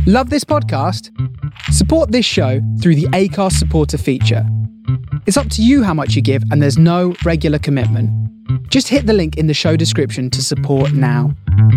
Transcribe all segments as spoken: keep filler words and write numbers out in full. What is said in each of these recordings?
Love this podcast? Support this show through the Acast supporter feature. It's up to you how much you give, and there's no regular commitment. Just hit the link in the show description to support now.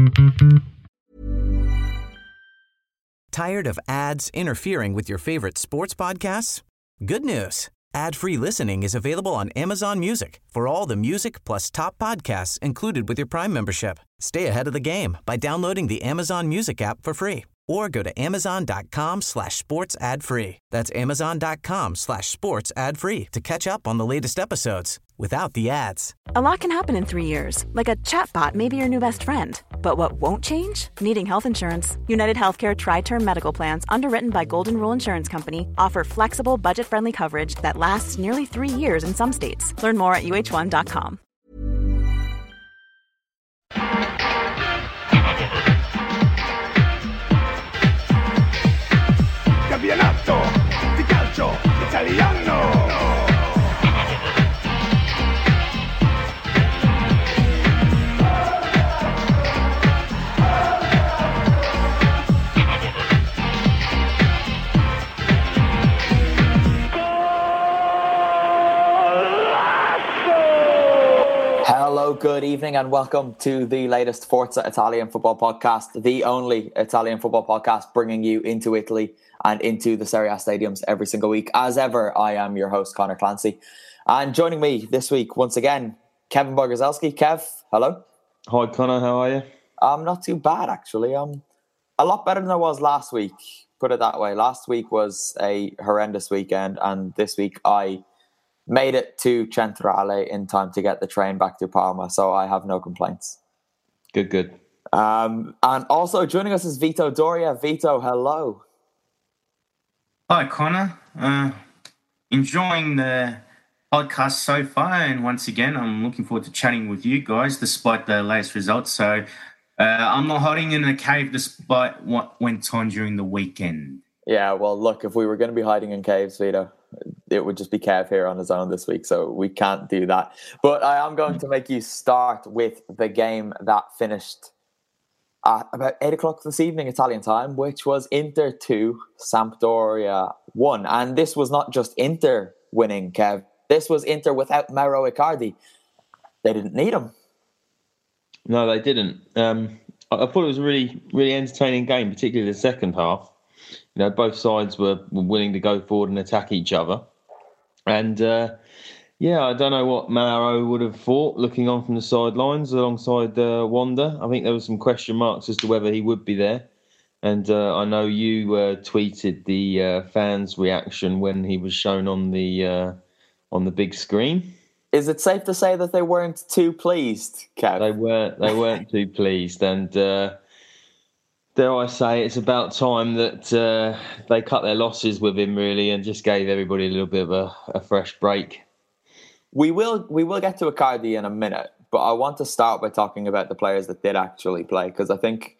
Tired of ads interfering with your favorite sports podcasts? Good news. Ad-free listening is available on Amazon Music for all the music plus top podcasts included with your Prime membership. Stay ahead of the game by downloading the Amazon Music app for free or go to amazon.com slash sports ad free. That's amazon.com slash sports ad free to catch up on the latest episodes without the ads. A lot can happen in three years, like a chatbot may be your new best friend. But what won't change? Needing health insurance. United Healthcare Tri-Term Medical Plans, underwritten by Golden Rule Insurance Company, offer flexible, budget-friendly coverage that lasts nearly three years in some states. Learn more at U H one dot com. Campionato di calcio italiano. Hello, good evening, and welcome to the latest Forza Italian football podcast, the only Italian football podcast bringing you into Italy and into the Serie A stadiums every single week. As ever, I am your host, Connor Clancy. And joining me this week, once again, Kevin Bogarzelski. Kev, hello. Hi, Connor. How are you? I'm not too bad, actually. I'm a lot better than I was last week, put it that way. Last week was a horrendous weekend, and this week I made it to Centrale in time to get the train back to Parma, so I have no complaints. Good, good. Um, and also joining us is Vito Doria. Vito, hello. Hi, Connor. Uh, enjoying the podcast so far, and once again, I'm looking forward to chatting with you guys despite the latest results. So uh, I'm not hiding in a cave despite what went on during the weekend. Yeah, well, look, if we were going to be hiding in caves, Vito, it would just be Kev here on his own this week, so we can't do that. But I am going to make you start with the game that finished at about eight o'clock this evening, Italian time, which was Inter two, Sampdoria one. And this was not just Inter winning, Kev. This was Inter without Mauro Icardi. They didn't need him. No, they didn't. Um, I, I thought it was a really, really entertaining game, particularly the second half. You know, both sides were, were willing to go forward and attack each other. And, uh, yeah, I don't know what Mauro would have thought looking on from the sidelines alongside uh, Wanda. I think there were some question marks as to whether he would be there. And uh, I know you uh, tweeted the uh, fans' reaction when he was shown on the uh, on the big screen. Is it safe to say that they weren't too pleased, Kev? They weren't. They weren't too pleased, and uh, dare I say, it's about time that uh, they cut their losses with him, really, and just gave everybody a little bit of a, a fresh break. We will we will get to Icardi in a minute, but I want to start by talking about the players that did actually play, because I think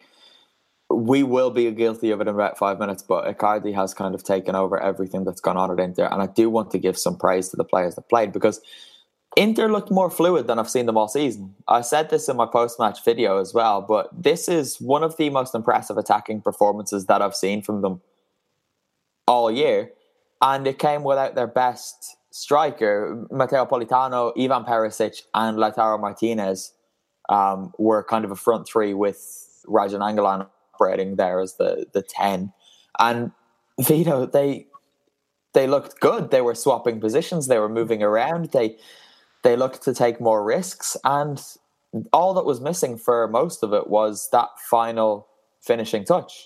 we will be guilty of it in about five minutes, but Icardi has kind of taken over everything that's gone on at Inter, and I do want to give some praise to the players that played, because Inter looked more fluid than I've seen them all season. I said this in my post-match video as well, but this is one of the most impressive attacking performances that I've seen from them all year, and it came without their best striker. Matteo Politano, Ivan Perisic and Lautaro Martinez um, were kind of a front three with Rajan Angolan operating there as the, the ten. And Vito, they they looked good. They were swapping positions. They were moving around. They they looked to take more risks. And all that was missing for most of it was that final finishing touch.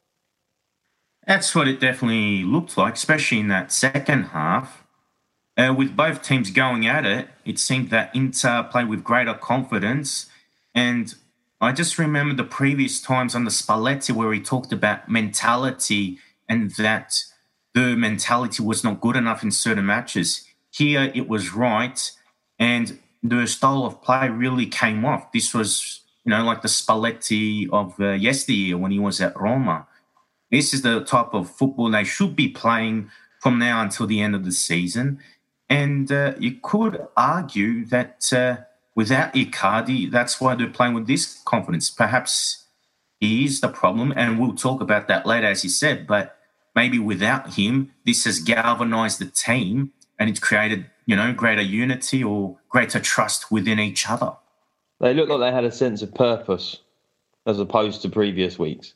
That's what it definitely looked like, especially in that second half. Uh, with both teams going at it, it seemed that Inter played with greater confidence. And I just remember the previous times on the Spalletti where he talked about mentality and that the mentality was not good enough in certain matches. Here it was right, and the style of play really came off. This was, you know, like the Spalletti of uh, yesteryear when he was at Roma. This is the type of football they should be playing from now until the end of the season. And uh, you could argue that uh, without Icardi, that's why they're playing with this confidence. Perhaps he is the problem, and we'll talk about that later, as you said. But maybe without him, this has galvanized the team and it's created, you know, greater unity or greater trust within each other. They looked like they had a sense of purpose as opposed to previous weeks.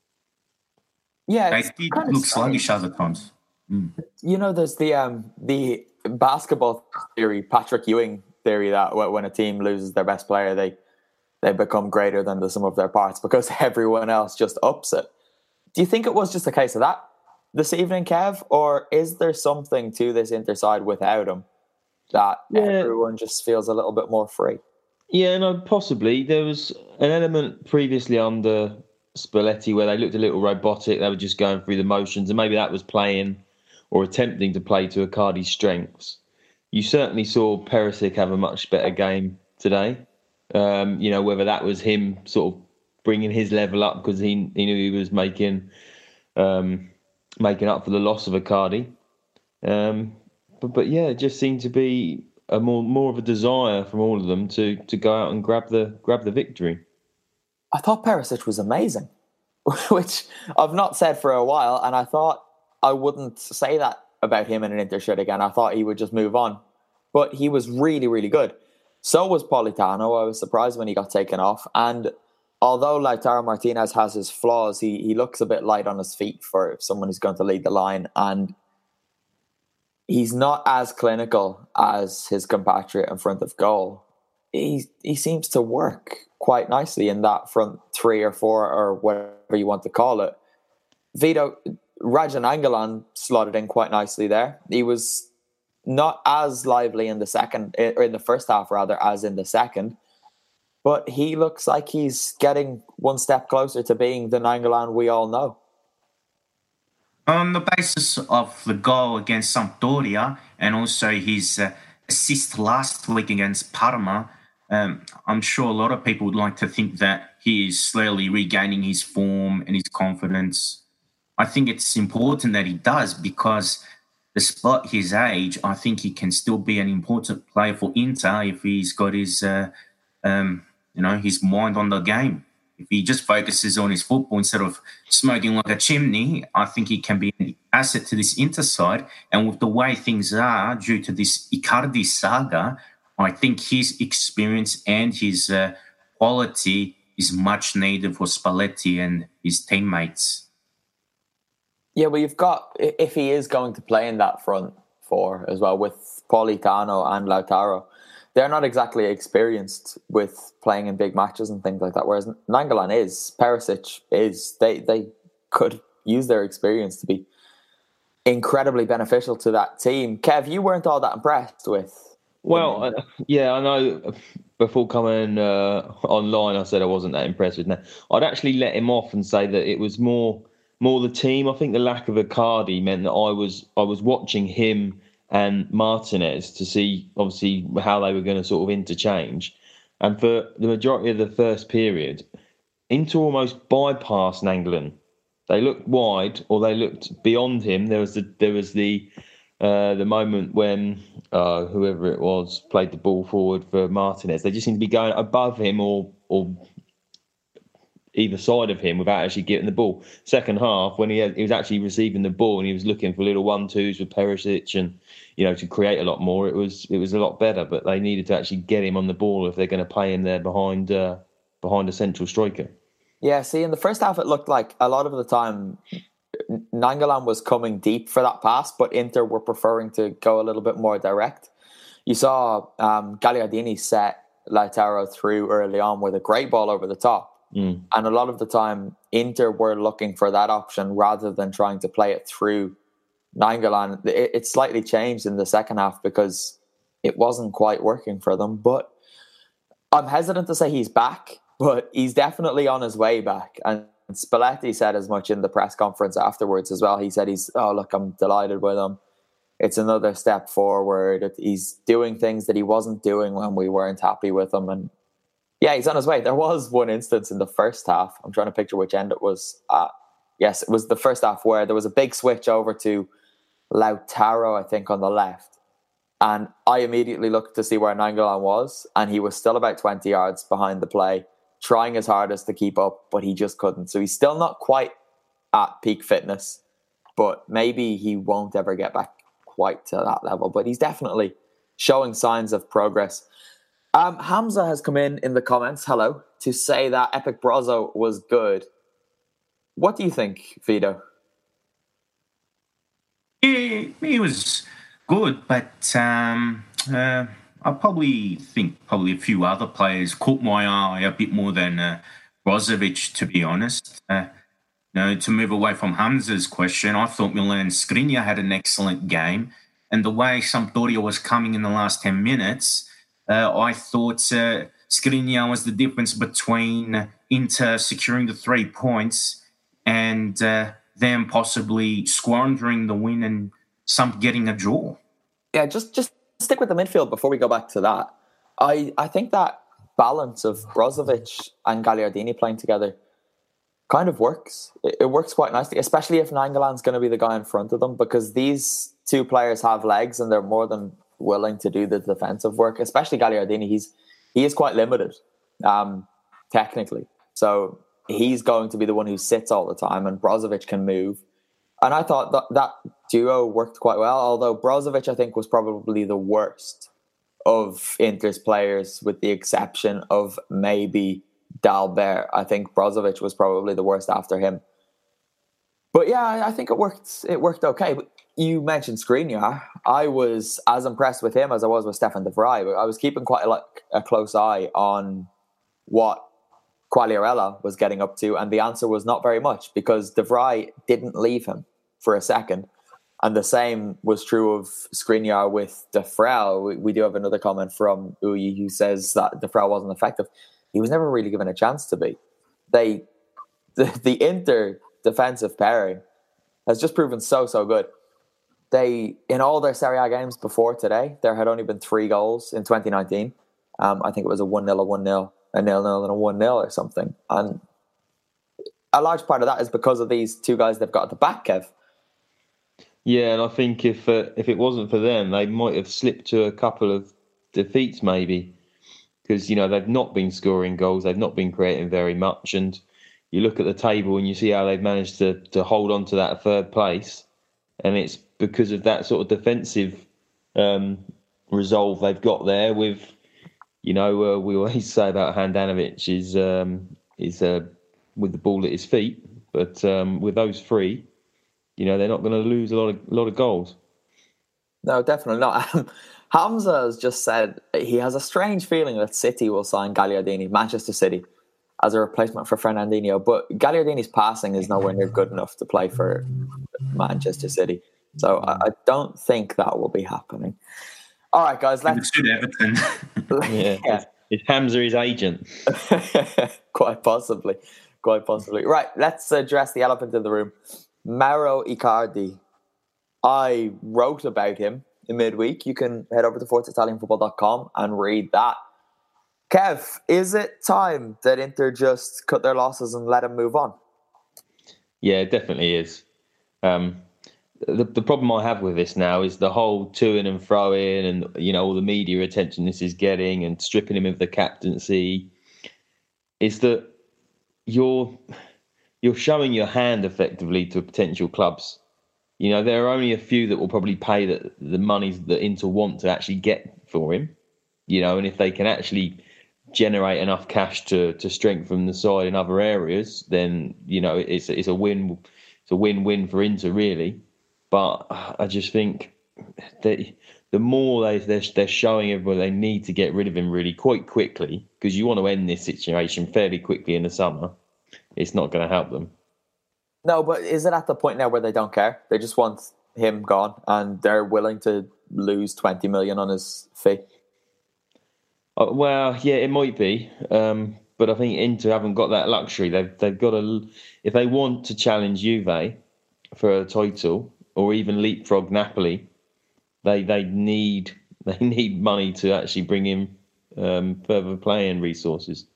Yeah, they did look sluggish other times. Mm. You know, there's the um, the basketball theory, Patrick Ewing theory, that when a team loses their best player, they they become greater than the sum of their parts because everyone else just ups it. Do you think it was just a case of that this evening, Kev, or is there something to this Inter side without him that yeah. everyone just feels a little bit more free? Yeah, no, possibly. There was an element previously under Spalletti where they looked a little robotic. They were just going through the motions, and maybe that was playing or attempting to play to Icardi's strengths. You certainly saw Perisic have a much better game today. Um, you know, whether that was him sort of bringing his level up because he he knew he was making um, making up for the loss of Icardi. Um, but but yeah, it just seemed to be a more more of a desire from all of them to to go out and grab the grab the victory. I thought Perisic was amazing, which I've not said for a while, and I thought I wouldn't say that about him in an Inter shirt again. I thought he would just move on. But he was really, really good. So was Politano. I was surprised when he got taken off. And although Lautaro Martinez has his flaws, he, he looks a bit light on his feet for someone who's going to lead the line. And he's not as clinical as his compatriot in front of goal. He, he seems to work quite nicely in that front three or four or whatever you want to call it. Vito, Radja Nainggolan slotted in quite nicely there. He was not as lively in the second, or in the first half rather, as in the second. But he looks like he's getting one step closer to being the Nainggolan we all know. On the basis of the goal against Sampdoria and also his uh, assist last week against Parma, um, I'm sure a lot of people would like to think that he is slowly regaining his form and his confidence. I think it's important that he does because despite his age, I think he can still be an important player for Inter if he's got his, uh, um, you know, his mind on the game. If he just focuses on his football instead of smoking like a chimney, I think he can be an asset to this Inter side. And with the way things are due to this Icardi saga, I think his experience and his uh, quality is much needed for Spalletti and his teammates. Yeah, well, you've got, if he is going to play in that front four as well with Politano and Lautaro, they're not exactly experienced with playing in big matches and things like that, whereas Nainggolan is, Perisic is. They they could use their experience to be incredibly beneficial to that team. Kev, you weren't all that impressed with... Well, uh, yeah, I know before coming uh, online I said I wasn't that impressed with him. I'd actually let him off and say that it was more... More the team. I think the lack of Icardi meant that I was I was watching him and Martinez to see obviously how they were going to sort of interchange. And for the majority of the first period, Inter almost bypassed Nainggolan. They looked wide or they looked beyond him. There was the there was the uh, the moment when uh, whoever it was played the ball forward for Martinez. They just seemed to be going above him or or. either side of him without actually getting the ball. Second half, when he, had, he was actually receiving the ball and he was looking for little one-twos with Perisic and, you know, to create a lot more, it was it was a lot better. But they needed to actually get him on the ball if they're going to play him there behind uh, behind a central striker. Yeah, see, in the first half, it looked like a lot of the time Nainggolan was coming deep for that pass, but Inter were preferring to go a little bit more direct. You saw um, Gagliardini set Lautaro through early on with a great ball over the top. Mm. And a lot of the time, Inter were looking for that option rather than trying to play it through Nainggolan. It, it slightly changed in the second half because it wasn't quite working for them. But I'm hesitant to say he's back, but he's definitely on his way back. And Spalletti said as much in the press conference afterwards as well. He said, he's, oh, look, I'm delighted with him. It's another step forward. He's doing things that he wasn't doing when we weren't happy with him. And yeah, he's on his way. There was one instance in the first half. I'm trying to picture which end it was at. Yes, it was the first half where there was a big switch over to Lautaro, I think, on the left. And I immediately looked to see where Nainggolan was, and he was still about twenty yards behind the play, trying his hardest to keep up, but he just couldn't. So he's still not quite at peak fitness, but maybe he won't ever get back quite to that level. But he's definitely showing signs of progress. Um, Hamza has come in in the comments, hello, to say that Epic Brozzo was good. What do you think, Vito? He, he was good, but um, uh, I probably think probably a few other players caught my eye a bit more than uh, Brozovic, to be honest. Uh, you know, to move away from Hamza's question, I thought Milan Skriniar had an excellent game. And the way Sampdoria was coming in the last ten minutes, uh, I thought uh, Skriniar was the difference between Inter securing the three points and uh, them possibly squandering the win and some getting a draw. Yeah, just just stick with the midfield before we go back to that. I, I think that balance of Brozovic and Gagliardini playing together kind of works. It, it works quite nicely, especially if Nangolan's going to be the guy in front of them, because these two players have legs and they're more than willing to do the defensive work, especially Gagliardini. He's, he is quite limited um, technically. So he's going to be the one who sits all the time, and Brozovic can move. And I thought that that duo worked quite well, although Brozovic, I think, was probably the worst of Inter's players, with the exception of maybe Dalbert. I think Brozovic was probably the worst after him. But yeah, I think it worked It worked okay. But you mentioned Skriniar. I was as impressed with him as I was with Stefan de Vrij. I was keeping quite a, a close eye on what Quagliarella was getting up to, and the answer was not very much, because de Vrij didn't leave him for a second. And the same was true of Skriniar with De Vrij. We, we do have another comment from Uyi who says that De Vrij wasn't effective. He was never really given a chance to be. They, the, the Inter defensive pairing has just proven so, so good. They, in all their Serie A games before today, there had only been three goals in twenty nineteen. Um, I think it was a one nil, a one nil, a nil nil, and a one nil or something. And a large part of that is because of these two guys they've got at the back, Kev. Yeah, and I think if uh, if it wasn't for them, they might have slipped to a couple of defeats maybe, because, you know, they've not been scoring goals, they've not been creating very much, and you look at the table and you see how they've managed to to hold on to that third place, and it's because of that sort of defensive um, resolve they've got there. With, you know, uh, we always say about Handanovic is um, is uh, with the ball at his feet, but um, with those three, you know, they're not going to lose a lot of a lot of goals. No, definitely not. Um, Hamza has just said he has a strange feeling that City will sign Gagliardini, Manchester City, as a replacement for Fernandinho. But Gagliardini's passing is nowhere near good enough to play for Manchester City. So I, I don't think that will be happening. All right, guys, let's... It's Everton. yeah. yeah. Is Hamza his agent? Quite possibly. Quite possibly. Right, let's address the elephant in the room. Mauro Icardi. I wrote about him in midweek. You can head over to forza italian football dot com and read that. Kev, is it time that Inter just cut their losses and let him move on? Yeah, it definitely is. Um, the, the problem I have with this now is the whole to-in and throw-in and, you know, all the media attention this is getting and stripping him of the captaincy, is that you're... you're showing your hand effectively to potential clubs. You know, there are only a few that will probably pay the, the money that Inter want to actually get for him. You know, and if they can actually generate enough cash to to strengthen the side in other areas, then, you know, it's it's a win. It's a win-win for Inter, really. But I just think that the more they they're, they're showing everybody they need to get rid of him really quite quickly, because you want to end this situation fairly quickly in the summer. It's not going to help them. No, but is it at the point now where they don't care? They just want him gone, and they're willing to lose twenty million on his fee? Uh, well, yeah, it might be. Um, but I think Inter haven't got that luxury. They've they've got to, if they want to challenge Juve for a title or even leapfrog Napoli, they they need they need money to actually bring in um, further playing resources.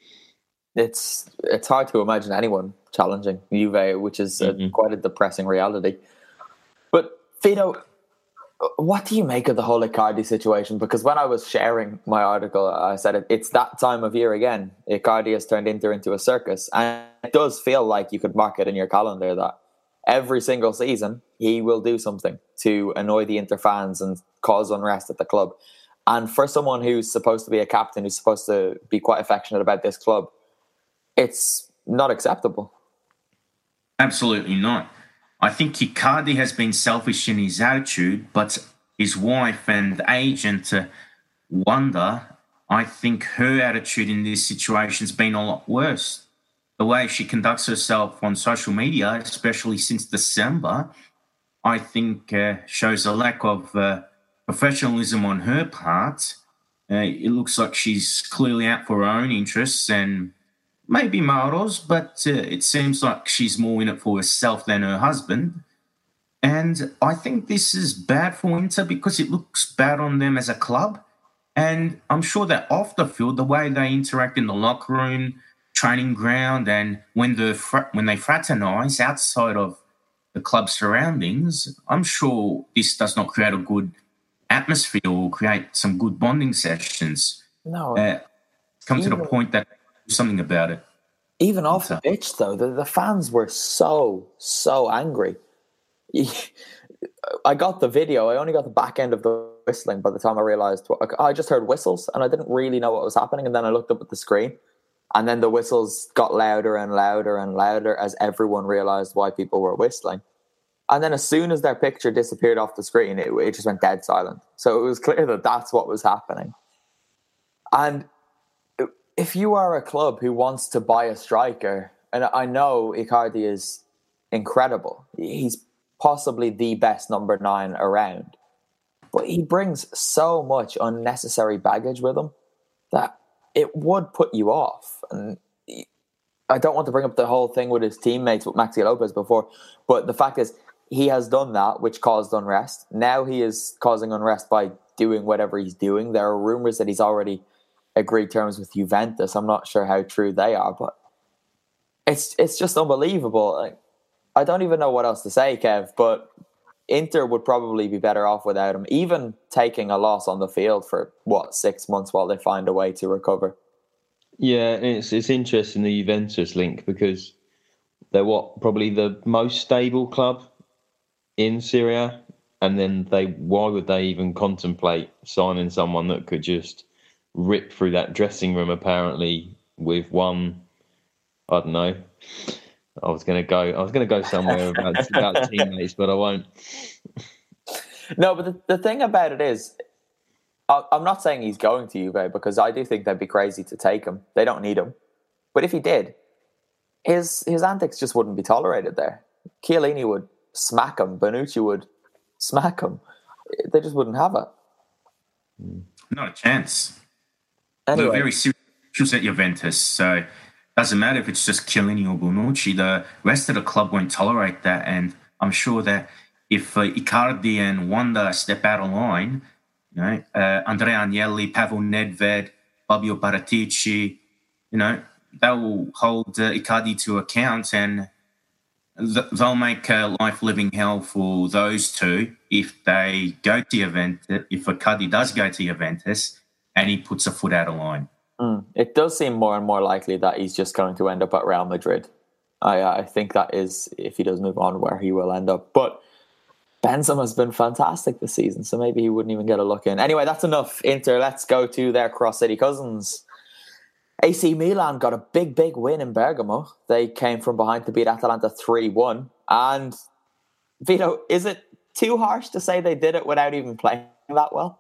It's it's hard to imagine anyone challenging Juve, which is a, mm-hmm. quite a depressing reality. But Vito, What do you make of the whole Icardi situation? Because when I was sharing my article, I said it, it's that time of year again. Icardi has turned Inter into a circus. And it does feel like you could mark it in your calendar that every single season he will do something to annoy the Inter fans and cause unrest at the club. And for someone who's supposed to be a captain, who's supposed to be quite affectionate about this club, it's not acceptable. Absolutely not. I think Icardi has been selfish in his attitude, but his wife and agent, uh, Wanda, I think her attitude in this situation has been a lot worse. The way she conducts herself on social media, especially since December, I think uh, shows a lack of uh, professionalism on her part. Uh, it looks like she's clearly out for her own interests and maybe Mauro's, but uh, it seems like she's more in it for herself than her husband. And I think this is bad for Inter because it looks bad on them as a club. And I'm sure that off the field, the way they interact in the locker room, training ground, and when, the fr- when they fraternise outside of the club surroundings, I'm sure this does not create a good atmosphere or create some good bonding sessions. No. Uh, come even, to the point that something about it. Even off the pitch, though, the, the fans were so, so angry. I got the video. I only got the back end of the whistling by the time I realised. I just heard whistles and I didn't really know what was happening. And then I looked up at the screen and then the whistles got louder and louder and louder as everyone realised why people were whistling. And then as soon as their picture disappeared off the screen, it, it just went dead silent. So it was clear that that's what was happening. And if you are a club who wants to buy a striker, and I know Icardi is incredible, he's possibly the best number nine around, but he brings so much unnecessary baggage with him that it would put you off. And I don't want to bring up the whole thing with his teammates with Maxi Lopez before, but the fact is he has done that, which caused unrest. Now he is causing unrest by doing whatever he's doing. There are rumours that he's already agreed terms with Juventus. I'm not sure how true they are, but it's it's just unbelievable. Like, I don't even know what else to say, Kev, but Inter would probably be better off without him, even taking a loss on the field for, what, six months while they find a way to recover. Yeah, it's it's interesting, the Juventus link, because they're what, probably the most stable club in Syria, and then they why would they even contemplate signing someone that could just rip through that dressing room, apparently, with one, I don't know. I was going to go, I was going to go somewhere about, about teammates, but I won't. No, but the, the thing about it is, I, I'm not saying he's going to Juve because I do think they'd be crazy to take him. They don't need him. But if he did, his his antics just wouldn't be tolerated there. Chiellini would smack him. Bonucci would smack him. They just wouldn't have it. Not a chance. Anyway. They're very serious at Juventus, so it doesn't matter if it's just Chiellini or Bonucci. The rest of the club won't tolerate that, and I'm sure that if uh, Icardi and Wanda step out of line, you know, uh, Andrea Agnelli, Pavel Nedved, Fabio Paratici, you know, they will hold uh, Icardi to account, and th- they'll make uh, life living hell for those two if they go to Juventus. If Icardi does go to Juventus and he puts a foot out of line. Mm. It does seem more and more likely that he's just going to end up at Real Madrid. I, I think that is, if he does move on, where he will end up. But Benzema's been fantastic this season, so maybe he wouldn't even get a look in. Anyway, that's enough. Inter, let's go to their cross-city cousins. A C Milan got a big, big win in Bergamo. They came from behind to beat Atalanta three one. And, Vito, is it too harsh to say they did it without even playing that well?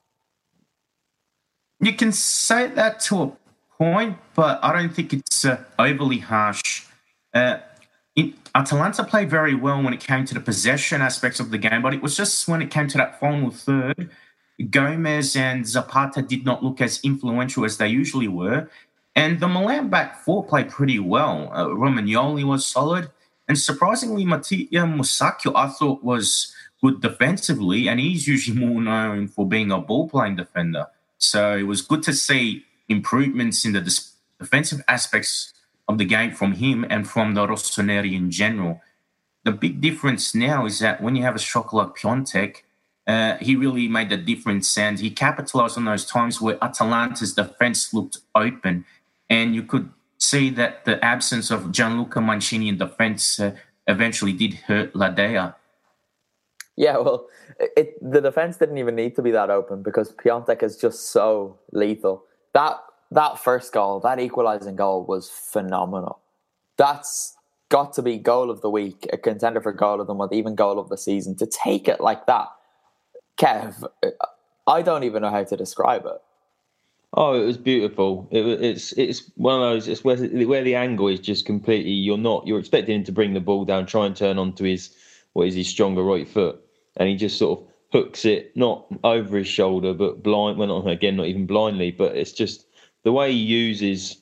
You can say that to a point, but I don't think it's uh, overly harsh. Uh, it, Atalanta played very well when it came to the possession aspects of the game, but it was just when it came to that final third, Gomez and Zapata did not look as influential as they usually were. And the Milan back four played pretty well. Uh, Romagnoli was solid. And surprisingly, Mattia Musacchio, I thought, was good defensively, and he's usually more known for being a ball-playing defender. So it was good to see improvements in the dis- defensive aspects of the game from him and from the Rossoneri in general. The big difference now is that when you have a striker like Piontek, Uh, he really made a difference, and he capitalised on those times where Atalanta's defence looked open, and you could see that the absence of Gianluca Mancini in defence uh, eventually did hurt Ladea. Yeah, well, it, the defence didn't even need to be that open because Piontek is just so lethal. That that first goal, that equalising goal, was phenomenal. That's got to be goal of the week, a contender for goal of the month, even goal of the season. To take it like that, Kev, I don't even know how to describe it. Oh, it was beautiful. It, it's it's one of those. It's where where the angle is just completely. You're not. You're expecting him to bring the ball down, try and turn onto his what is his stronger right foot, and he just sort of hooks it not over his shoulder, but blind. Well, not again, not even blindly, but it's just the way he uses.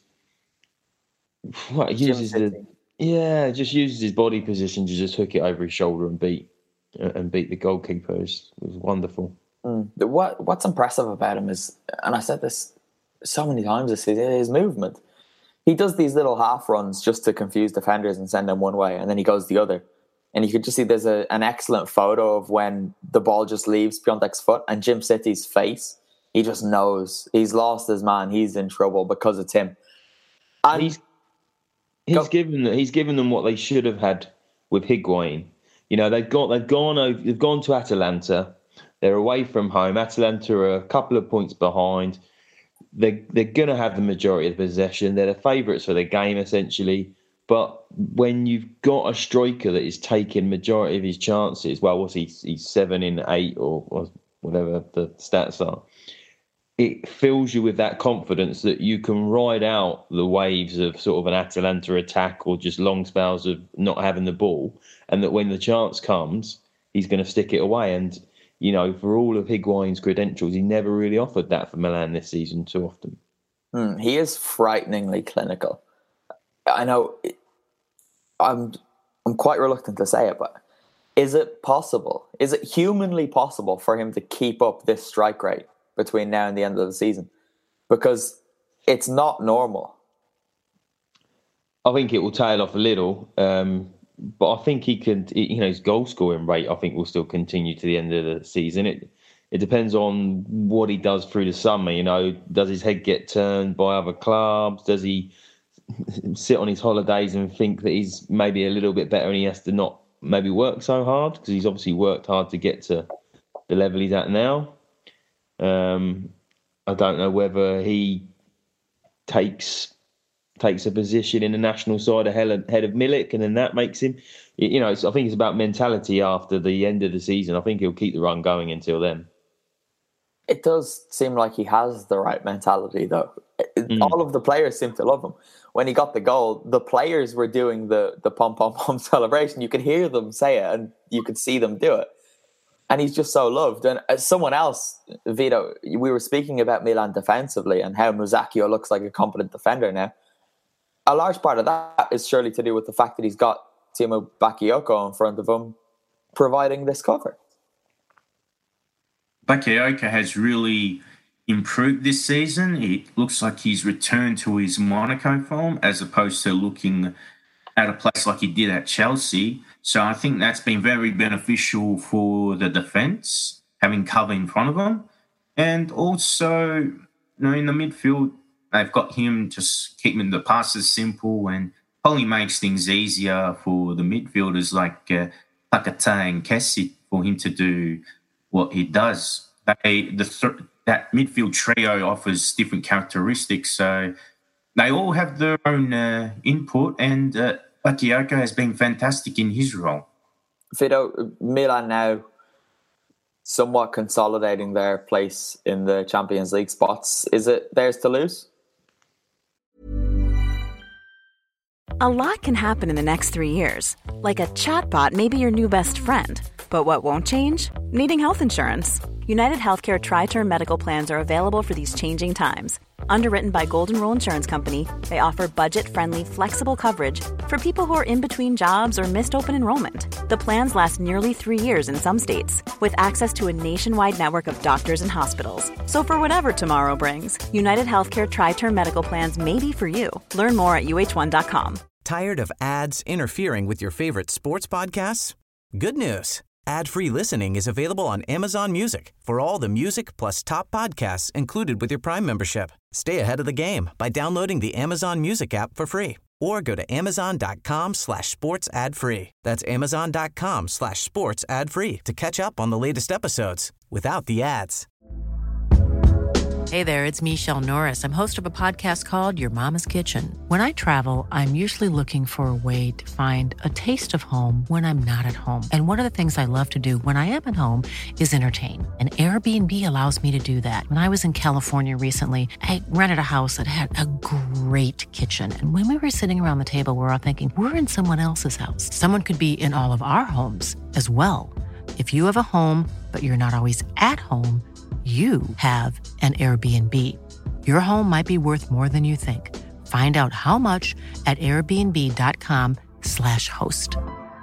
What he uses the yeah, just uses his body position to just hook it over his shoulder and beat and beat the goalkeeper. It was, it was wonderful. Mm. What What's impressive about him is, and I said this so many times this season, his movement. He does these little half runs just to confuse defenders and send them one way, and then he goes the other. And you could just see there's a, an excellent photo of when the ball just leaves Piontek's foot and Jim City's face. He just knows he's lost his man. He's in trouble because it's him. And he's he's go. given he's given them what they should have had with Higuain. You know, they've got they've gone over, they've gone to Atalanta. They're away from home. Atalanta are a couple of points behind. They they're going to have the majority of the possession. They're the favourites for the game essentially. But when you've got a striker that is taking majority of his chances, well, what's he? He's seven in eight or, or whatever the stats are. It fills you with that confidence that you can ride out the waves of sort of an Atalanta attack or just long spells of not having the ball, and that when the chance comes, he's going to stick it away. And, you know, for all of Higuain's credentials, he never really offered that for Milan this season too often. Mm, he is frighteningly clinical. I know I'm I'm quite reluctant to say it, but is it possible? Is it humanly possible for him to keep up this strike rate between now and the end of the season? Because it's not normal. I think it will tail off a little, um, but I think he can. You know, his goal scoring rate, I think, will still continue to the end of the season. It it depends on what he does through the summer. You know, does his head get turned by other clubs? Does he sit on his holidays and think that he's maybe a little bit better and he has to not maybe work so hard? Because he's obviously worked hard to get to the level he's at now. Um, I don't know whether he takes takes a position in the national side ahead of, ahead of Milik, and then that makes him, you know, it's, I think it's about mentality after the end of the season. I think he'll keep the run going until then. It does seem like he has the right mentality, though. Mm. All of the players seem to love him. When he got the goal, the players were doing the the pom pom pom celebration. You could hear them say it, and you could see them do it. And he's just so loved. And as someone else, Vito, we were speaking about Milan defensively and how Musacchio looks like a competent defender now. A large part of that is surely to do with the fact that he's got Timo Bakayoko in front of him, providing this cover. Bakayoko has really improved this season. It looks like he's returned to his Monaco form as opposed to looking at a place like he did at Chelsea. So I think that's been very beneficial for the defence, having cover in front of him. And also, you know, in the midfield, they've got him just keeping the passes simple and probably makes things easier for the midfielders like uh, Paquetá and Kessie for him to do what he does. They, the th- that midfield trio offers different characteristics, so they all have their own uh, input, and uh, Bakayoko has been fantastic in his role. Vito, Milan now somewhat consolidating their place in the Champions League spots. Is it theirs to lose? A lot can happen in the next three years. Like a chatbot may be your new best friend. But what won't change? Needing health insurance. United Healthcare Tri-Term Medical Plans are available for these changing times. Underwritten by Golden Rule Insurance Company, they offer budget-friendly, flexible coverage for people who are in between jobs or missed open enrollment. The plans last nearly three years in some states, with access to a nationwide network of doctors and hospitals. So for whatever tomorrow brings, United Healthcare Tri-Term Medical Plans may be for you. Learn more at U H one dot com. Tired of ads interfering with your favorite sports podcasts? Good news. Ad-free listening is available on Amazon Music for all the music plus top podcasts included with your Prime membership. Stay ahead of the game by downloading the Amazon Music app for free or go to amazon.com slash sports ad free. That's amazon.com slash sports ad free to catch up on the latest episodes without the ads. Hey there, it's Michelle Norris. I'm host of a podcast called Your Mama's Kitchen. When I travel, I'm usually looking for a way to find a taste of home when I'm not at home. And one of the things I love to do when I am at home is entertain. And Airbnb allows me to do that. When I was in California recently, I rented a house that had a great kitchen. And when we were sitting around the table, we were all thinking, we're in someone else's house. Someone could be in all of our homes as well. If you have a home, but you're not always at home, you have an Airbnb. Your home might be worth more than you think. Find out how much at airbnb.com slash host.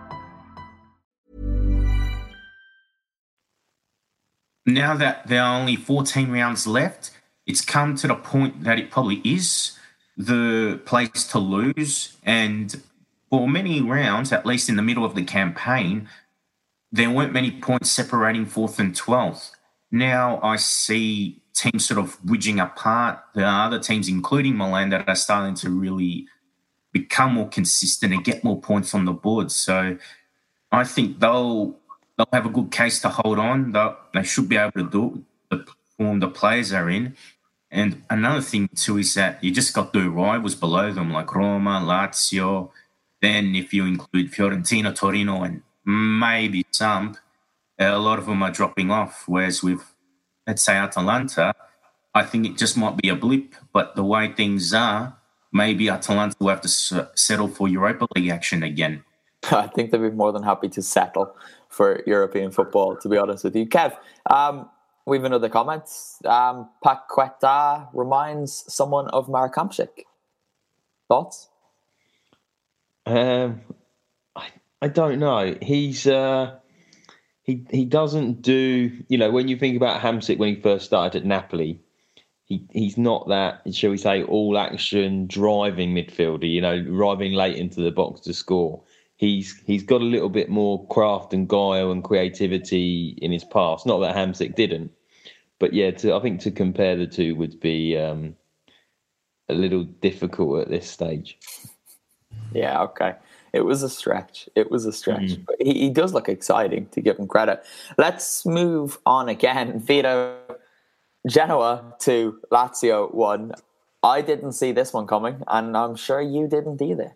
Now that there are only fourteen rounds left, it's come to the point that it probably is the place to lose. And for many rounds, at least in the middle of the campaign, there weren't many points separating fourth and twelfth. Now I see teams sort of wedging apart. There are other teams, including Milan, that are starting to really become more consistent and get more points on the board. So I think they'll they'll have a good case to hold on. They'll, they should be able to do the form the players are in. And another thing too is that you just got the rivals below them, like Roma, Lazio. Then if you include Fiorentina, Torino, and maybe Samp, a lot of them are dropping off, whereas with, let's say, Atalanta, I think it just might be a blip. But the way things are, maybe Atalanta will have to s- settle for Europa League action again. I think they'd be more than happy to settle for European football, to be honest with you. Kev, um, we have another comment. Um, Paqueta reminds someone of Marek Hamšík. Thoughts? Um, I, I don't know. He's... Uh... He he doesn't do, you know, when you think about Hamšík when he first started at Napoli, he he's not that, shall we say, all-action driving midfielder, you know, arriving late into the box to score. He's He's got a little bit more craft and guile and creativity in his past. Not that Hamšík didn't, but yeah, to, I think to compare the two would be um, a little difficult at this stage. Yeah, okay. It was a stretch. It was a stretch. Mm. But he, he does look exciting, to give him credit. Let's move on again. Vito, Genoa to Lazio one. I didn't see this one coming, and I'm sure you didn't either.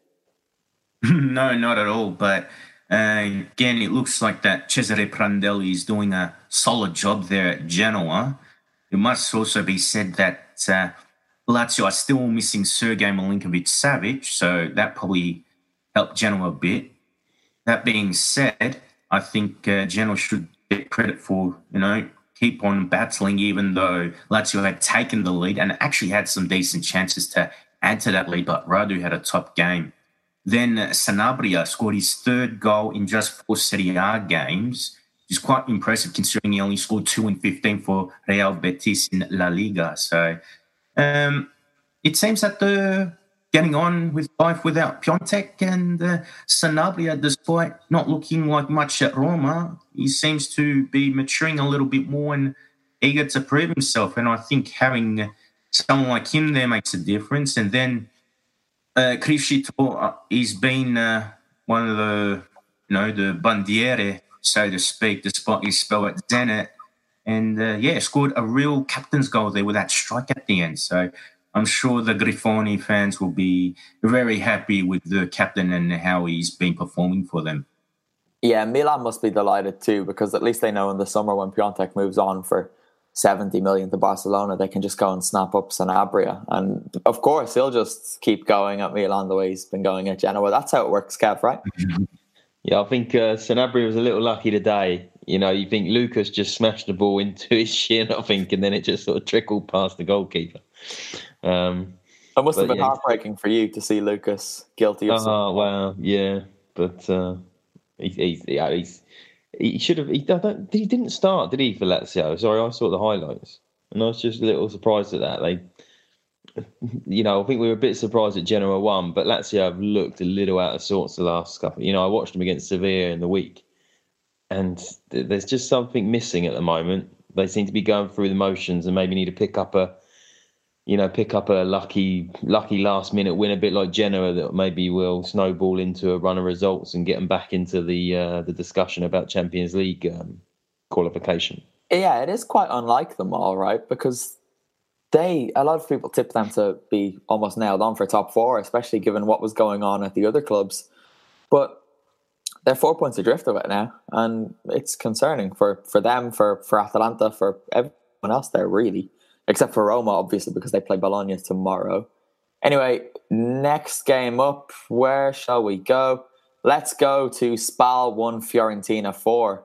No, not at all. But uh, again, it looks like that Cesare Prandelli is doing a solid job there at Genoa. It must also be said that uh, Lazio are still missing Sergei Milinkovic-Savic, so that probably help Genoa a bit. That being said, I think uh, Genoa should get credit for, you know, keep on battling even though Lazio had taken the lead and actually had some decent chances to add to that lead, but Radu had a top game. Then uh, Sanabria scored his third goal in just four Serie A games, which is quite impressive considering he only scored two in fifteen for Real Betis in La Liga. So um, it seems that the getting on with life without Piontek, and uh, Sanabria, despite not looking like much at Roma, he seems to be maturing a little bit more and eager to prove himself. And I think having someone like him there makes a difference. And then uh, Criscito, uh, he's been uh, one of the, you know, the bandiere, so to speak, despite his spell at Zenit. And, uh, yeah, scored a real captain's goal there with that strike at the end. So I'm sure the Grifoni fans will be very happy with the captain and how he's been performing for them. Yeah, Milan must be delighted too, because at least they know in the summer when Piontek moves on for seventy million to Barcelona, they can just go and snap up Sanabria. And of course, he'll just keep going at Milan the way he's been going at Genoa. That's how it works, Kev, right? Yeah, I think uh, Sanabria was a little lucky today. You know, you think Lucas just smashed the ball into his shin, I think, and then it just sort of trickled past the goalkeeper. Um, it must have been yeah. heartbreaking for you to see Lucas guilty of something. Oh, wow, yeah. But uh, he, he, yeah, he's, he should have... He, I don't, he didn't start, did he, for Lazio? Sorry, I saw the highlights. And I was just a little surprised at that. They, you know, I think we were a bit surprised at Genoa won, but Lazio have looked a little out of sorts the last couple. You know, I watched them against Sevilla in the week. and th- there's just something missing at the moment. They seem to be going through the motions and maybe need to pick up a, you know, pick up a lucky, lucky last minute win, a bit like Genoa, that maybe will snowball into a run of results and get them back into the uh, the discussion about Champions League um, qualification. Yeah, it is quite unlike them all, right? Because they, a lot of people tip them to be almost nailed on for top four, especially given what was going on at the other clubs. But they're four points adrift of it now, and it's concerning for, for them, for, for Atalanta, for everyone else there, really. Except for Roma, obviously, because they play Bologna tomorrow. Anyway, next game up, where shall we go? Let's go to Spal one, Fiorentina four.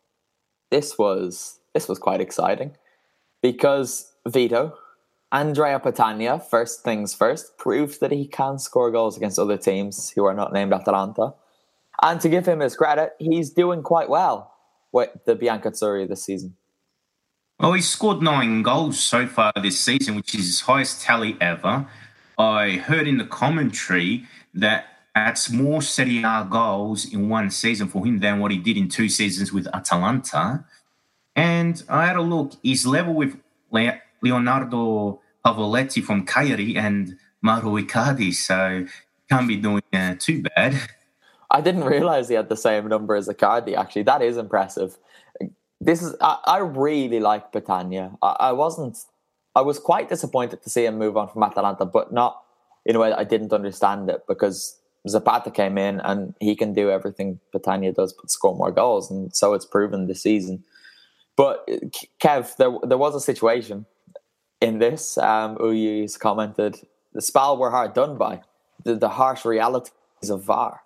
This was this was quite exciting because Vito, Andrea Petagna, first things first, proved that he can score goals against other teams who are not named Atalanta. And to give him his credit, he's doing quite well with the Biancazzurri this season. Well, he's scored nine goals so far this season, which is his highest tally ever. I heard in the commentary that that's more Serie A goals in one season for him than what he did in two seasons with Atalanta. And I had a look. He's level with Le- Leonardo Pavoletti from Cagliari and Mauro Icardi, so can't be doing uh, too bad. I didn't realize he had the same number as Icardi, actually. That is impressive. This is I, I really like Petagna. I, I wasn't I was quite disappointed to see him move on from Atalanta, but not in a way that I didn't understand it, because Zapata came in and he can do everything Petagna does but score more goals, and so it's proven this season. But Kev, there there was a situation in this. Um, Uyu's commented, the Spal were hard done by. The, the harsh realities of V A R.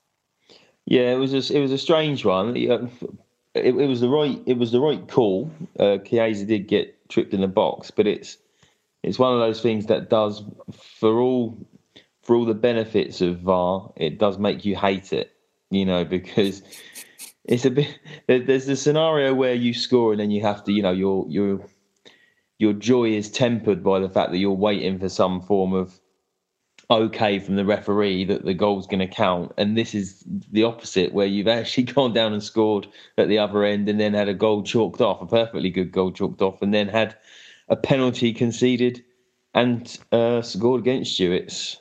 Yeah, it was a, it was a strange one. It, it was the right it was the right call. Uh, Chiesa did get tripped in the box, but it's it's one of those things that does, for all for all the benefits of V A R, it does make you hate it. You know, because it's a bit. There's a scenario where you score and then you have to, you know, your your your joy is tempered by the fact that you're waiting for some form of okay from the referee that the goal's going to count, and this is the opposite, where you've actually gone down and scored at the other end and then had a goal chalked off, a perfectly good goal chalked off, and then had a penalty conceded and uh, scored against you. It's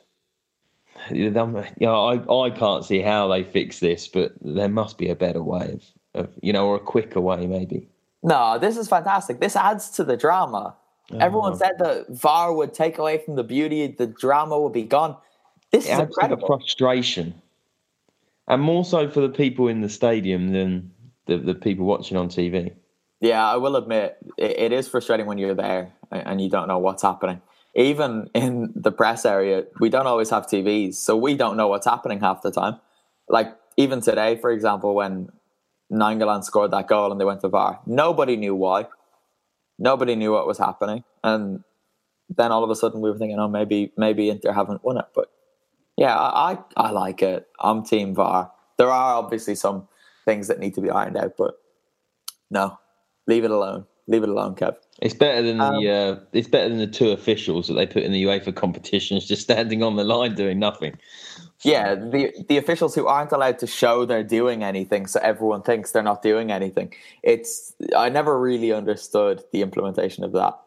you know, I, I can't see how they fix this, but there must be a better way of, of you know, or a quicker way maybe. No, this is fantastic. This adds to the drama. Oh. Everyone said that V A R would take away from the beauty, the drama would be gone. This it is adds incredible. To the frustration, and more so for the people in the stadium than the, the people watching on T V. Yeah, I will admit, it, it is frustrating when you're there and you don't know what's happening. Even in the press area, we don't always have T Vs, so we don't know what's happening half the time. Like, even today, for example, when Nainggolan scored that goal and they went to V A R, nobody knew why. Nobody knew what was happening. And then all of a sudden we were thinking, oh, maybe maybe Inter haven't won it. But yeah, I, I like it. I'm team V A R. There are obviously some things that need to be ironed out, but no, leave it alone. Leave it alone, Kev. It's better than um, the uh, it's better than the two officials that they put in the UEFA competitions just standing on the line doing nothing. Yeah, the the officials who aren't allowed to show they're doing anything, so everyone thinks they're not doing anything. It's I never really understood the implementation of that,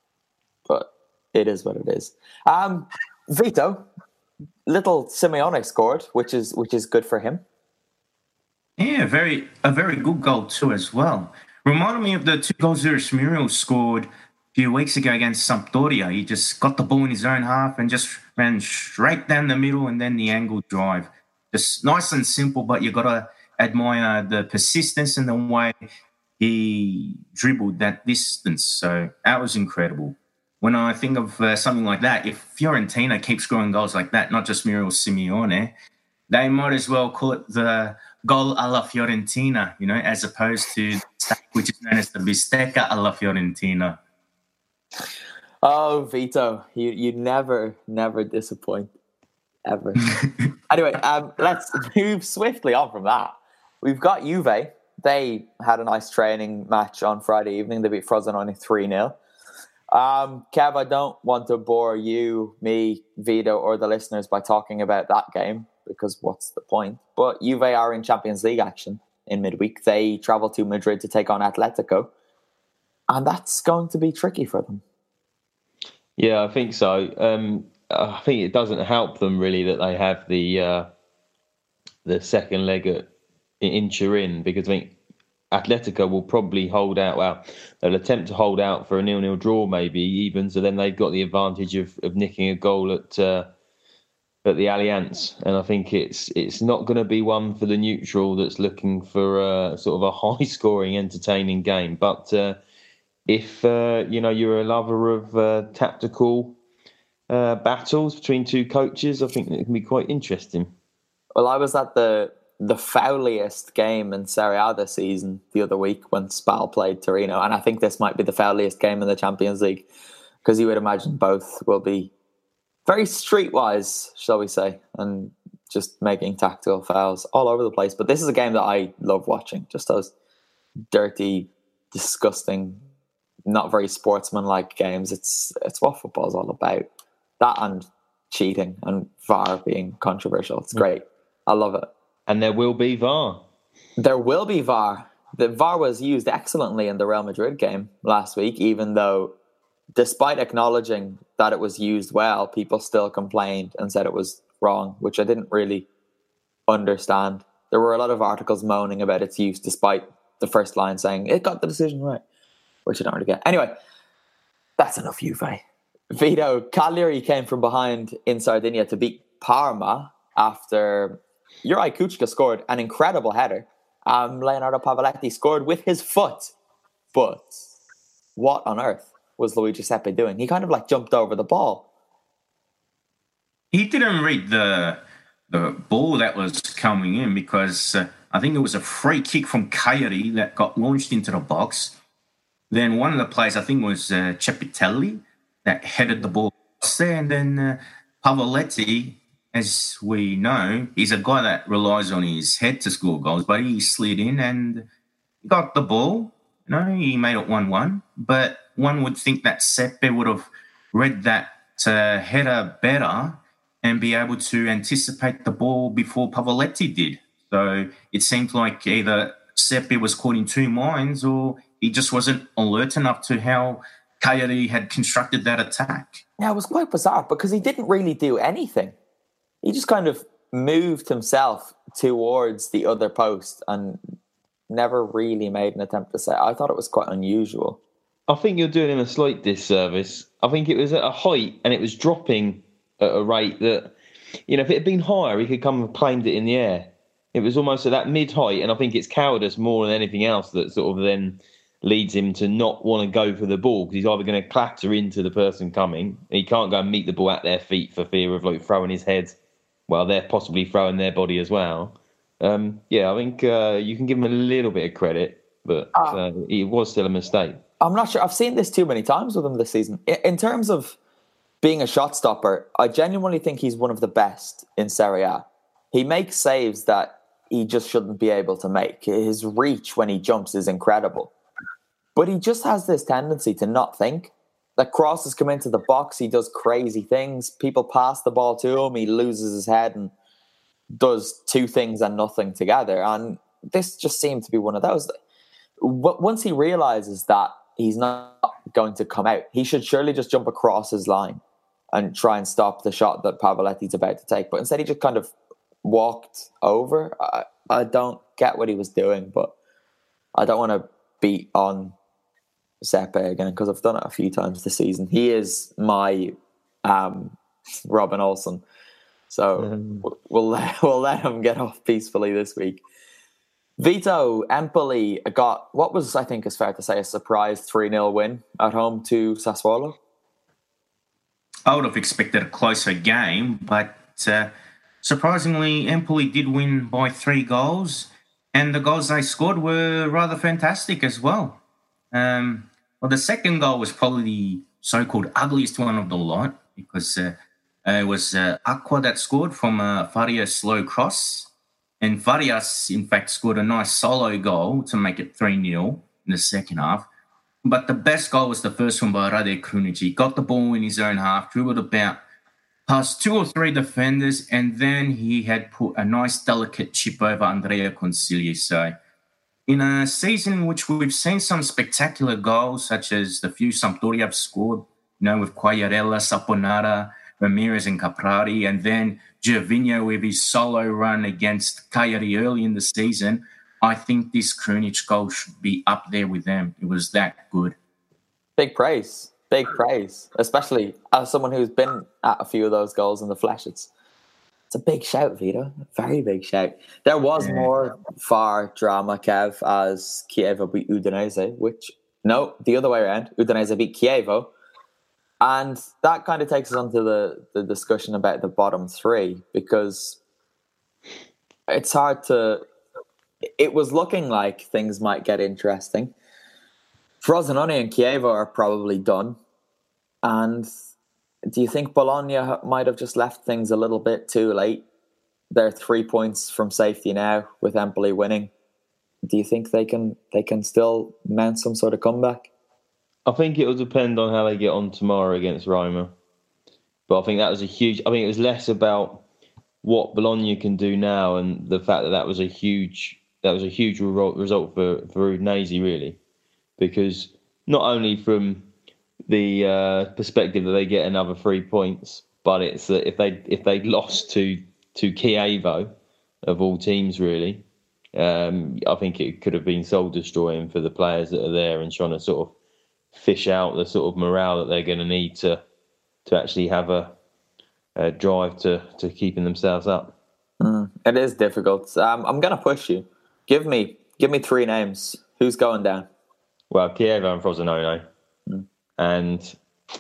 but it is what it is. Um, Vito, little Simeone scored, which is which is good for him. Yeah, very a very good goal too as well. Reminded me of the two goals Zurich Muriel scored a few weeks ago against Sampdoria. He just got the ball in his own half and just ran straight down the middle, and then the angle drive. Just nice and simple, but you got to admire the persistence and the way he dribbled that distance. So that was incredible. When I think of uh, something like that, if Fiorentina keeps scoring goals like that, not just Muriel Simeone, they might as well call it the goal alla Fiorentina, you know, as opposed to which is known as the bistecca alla Fiorentina. Oh, Vito, you you never, never disappoint, ever. Anyway, um, let's move swiftly on from that. We've got Juve. They had a nice training match on Friday evening. They beat Frosinone three nil. Um, Kev, I don't want to bore you, me, Vito, or the listeners by talking about that game, because what's the point? But Juve are in Champions League action in midweek. They travel to Madrid to take on Atletico, and that's going to be tricky for them. Yeah, I think so. Um, I think it doesn't help them really that they have the uh, the second leg at, in Turin, because I think Atletico will probably hold out. Well, they'll attempt to hold out for a nil-nil draw, maybe even. So then they've got the advantage of, of nicking a goal at uh, at the Allianz, and I think it's it's not going to be one for the neutral that's looking for a sort of a high-scoring, entertaining game. But uh, if uh, you know you're a lover of uh, tactical uh, battles between two coaches, I think it can be quite interesting. Well, I was at the the fouliest game in Serie A this season the other week when Spal played Torino, and I think this might be the fouliest game in the Champions League, because you would imagine both will be very streetwise, shall we say, and just making tactical fouls all over the place. But this is a game that I love watching, just those dirty, disgusting, not very sportsmanlike games. It's it's what football's all about. That and cheating and V A R being controversial. It's great. I love it. And there will be V A R. There will be V A R. The V A R was used excellently in the Real Madrid game last week, even though, despite acknowledging that it was used well, people still complained and said it was wrong, which I didn't really understand. There were a lot of articles moaning about its use, despite the first line saying it got the decision right, which I don't really get. Anyway, that's enough Juve. Vito, Cagliari came from behind in Sardinia to beat Parma after Juraj Kucka scored an incredible header. Um, Leonardo Pavoletti scored with his foot. But what on earth was Luigi Sepe doing? He kind of like jumped over the ball. He didn't read the the ball that was coming in, because uh, I think it was a free kick from Cagliari that got launched into the box. Then one of the players, I think it was uh, Cepitelli, that headed the ball there. And then uh, Pavoletti, as we know, he's a guy that relies on his head to score goals, but he slid in and got the ball. You know, he made it one one. But one would think that Sepe would have read that uh, header better and be able to anticipate the ball before Pavoletti did. So it seemed like either Sepe was caught in two minds, or he just wasn't alert enough to how Cagliari had constructed that attack. Yeah, it was quite bizarre, because he didn't really do anything. He just kind of moved himself towards the other post and never really made an attempt to say. I thought it was quite unusual. I think you're doing him a slight disservice. I think it was at a height and it was dropping at a rate that, you know, if it had been higher, he could come and claimed it in the air. It was almost at that mid-height, and I think it's cowardice more than anything else that sort of then leads him to not want to go for the ball, because he's either going to clatter into the person coming. He can't go and meet the ball at their feet for fear of like throwing his head. Well, they're possibly throwing their body as well. Um, yeah, I think uh, you can give him a little bit of credit, but uh, uh, it was still a mistake. I'm not sure. I've seen this too many times with him this season. In terms of being a shot stopper, I genuinely think he's one of the best in Serie A. He makes saves that he just shouldn't be able to make. His reach when he jumps is incredible. But he just has this tendency to not think. Like, crosses come into the box, he does crazy things. People pass the ball to him, he loses his head and does two things and nothing together. And this just seemed to be one of those. Once he realizes that he's not going to come out, he should surely just jump across his line and try and stop the shot that Pavoletti's about to take. But instead he just kind of walked over. I, I don't get what he was doing, but I don't want to beat on Sepe again, because I've done it a few times this season. He is my um, Robin Olsen. So um. we'll, let, we'll let him get off peacefully this week. Vito, Empoli got what was, I think is fair to say, a surprise three nil win at home to Sassuolo. I would have expected a closer game, but uh, surprisingly, Empoli did win by three goals, and the goals they scored were rather fantastic as well. Um, well, the second goal was probably the so-called ugliest one of the lot, because uh, uh, it was uh, Aqua that scored from a Farias slow cross. And Farias, in fact, scored a nice solo goal to make it three nil in the second half. But the best goal was the first one by Rade Krunic. He got the ball in his own half, dribbled about past two or three defenders, and then he had put a nice delicate chip over Andrea Consigli. So in a season in which we've seen some spectacular goals, such as the few Sampdoria have scored, you know, with Quagliarella, Saponara, Ramirez and Caprari, and then Gervinho with his solo run against Cagliari early in the season, I think this Krunic goal should be up there with them. It was that good. Big praise. Big praise. Especially as someone who's been at a few of those goals in the flesh. It's it's a big shout, Vito. A very big shout. There was yeah. more far drama, Kev, as Chievo beat Udinese, which, no, the other way around. Udinese beat Chievo. And that kind of takes us on to the, the discussion about the bottom three, because it's hard to... It was looking like things might get interesting. Frosinone and Chievo are probably done. And do you think Bologna might have just left things a little bit too late? They're three points from safety now with Empoli winning. Do you think they can they can still mount some sort of comeback? I think it will depend on how they get on tomorrow against Roma. But I think that was a huge... I think it was less about what Bologna can do now and the fact that that was a huge... That was a huge result for, for Udinese, really. Because not only from the uh, perspective that they get another three points, but it's that if they if they lost to to Chievo, of all teams, really, um, I think it could have been soul destroying for the players that are there and trying to sort of fish out the sort of morale that they're going to need to to actually have a, a drive to to keeping themselves up. Mm, it is difficult. Um, I'm going to push you. Give me give me three names. Who's going down? Well, Chievo and Frosinone. Mm. And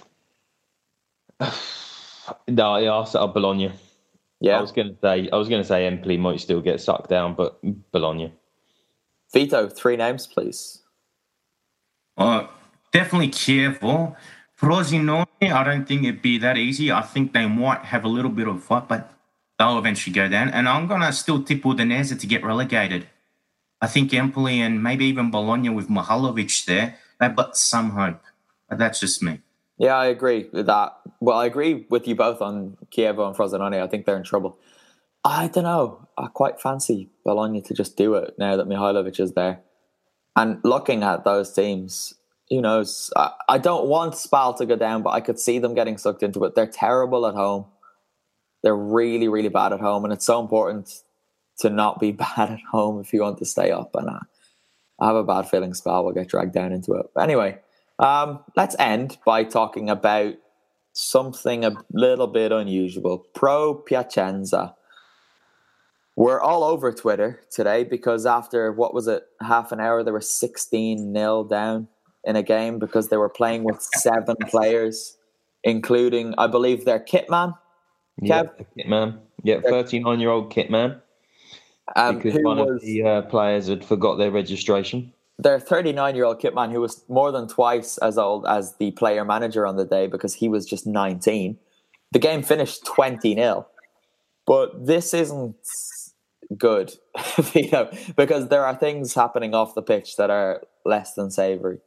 no, I asked at Bologna. Yeah, I was going to say I was going to say Empoli might still get sucked down, but Bologna. Vito, three names, please. Uh, definitely Chievo. Frosinone, I don't think it'd be that easy. I think they might have a little bit of fight, but they'll eventually go down. And I'm going to still tip Udinese to get relegated. I think Empoli and maybe even Bologna with Mihalovic there, they've got some hope. But that's just me. Yeah, I agree with that. Well, I agree with you both on Chievo and Frosinone. I think they're in trouble. I don't know. I quite fancy Bologna to just do it now that Mihalovic is there. And looking at those teams, who knows? I, I don't want Spal to go down, but I could see them getting sucked into it. They're terrible at home. They're really, really bad at home. And it's so important to not be bad at home if you want to stay up. And I, I have a bad feeling Spal will get dragged down into it. But anyway, um, let's end by talking about something a little bit unusual. Pro Piacenza. We're all over Twitter today because after, what was it, half an hour, they were sixteen nil down in a game because they were playing with seven players, including, I believe, their kitman. Yeah, kitman. Yeah, thirty-nine-year-old kitman. Um, because one was, of the uh, players had forgot their registration. Their thirty-nine-year-old kitman, who was more than twice as old as the player manager on the day because he was just nineteen. The game finished twenty nil. But this isn't good, you know, because there are things happening off the pitch that are less than savoury.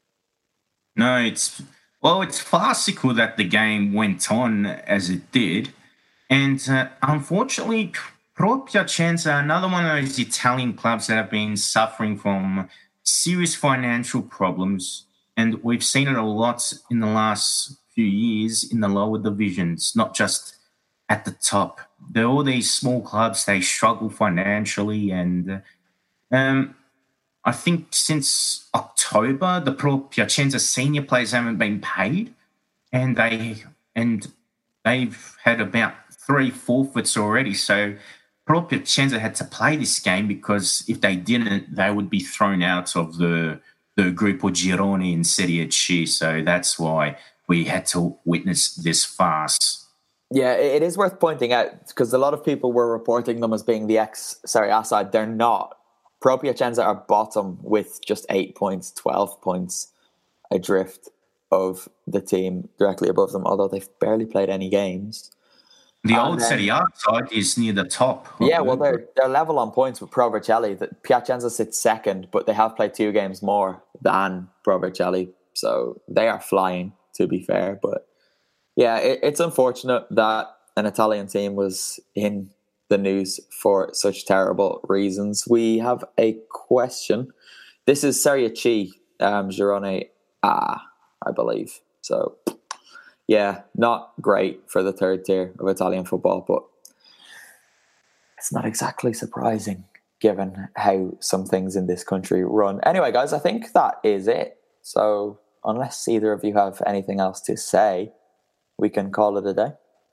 No, it's... Well, it's farcical that the game went on as it did. And uh, unfortunately, Pro Piacenza, another one of those Italian clubs that have been suffering from serious financial problems. And we've seen it a lot in the last few years in the lower divisions, not just at the top. There are all these small clubs, they struggle financially. And um, I think since October, the Pro Piacenza senior players haven't been paid. And, they, and they've had about three forfeits already. So Pro Piacenza had to play this game because if they didn't, they would be thrown out of the the Gruppo Girone in Serie C. So that's why we had to witness this farce. Yeah, it is worth pointing out because a lot of people were reporting them as being the ex-Serie A side. They're not. Pro Piacenza are bottom with just eight points, twelve points adrift of the team directly above them, although they've barely played any games. The and old then, Serie A side is near the top. Yeah, well, they're they're level on points with Pro Vercelli. The, Piacenza sits second, but they have played two games more than Pro Vercelli, so they are flying, to be fair. But yeah, it, it's unfortunate that an Italian team was in the news for such terrible reasons. We have a question. This is Serie C, um, Girone A, I believe. So, yeah, not great for the third tier of Italian football, but it's not exactly surprising given how some things in this country run. Anyway, guys, I think that is it. So, unless either of you have anything else to say, we can call it a day.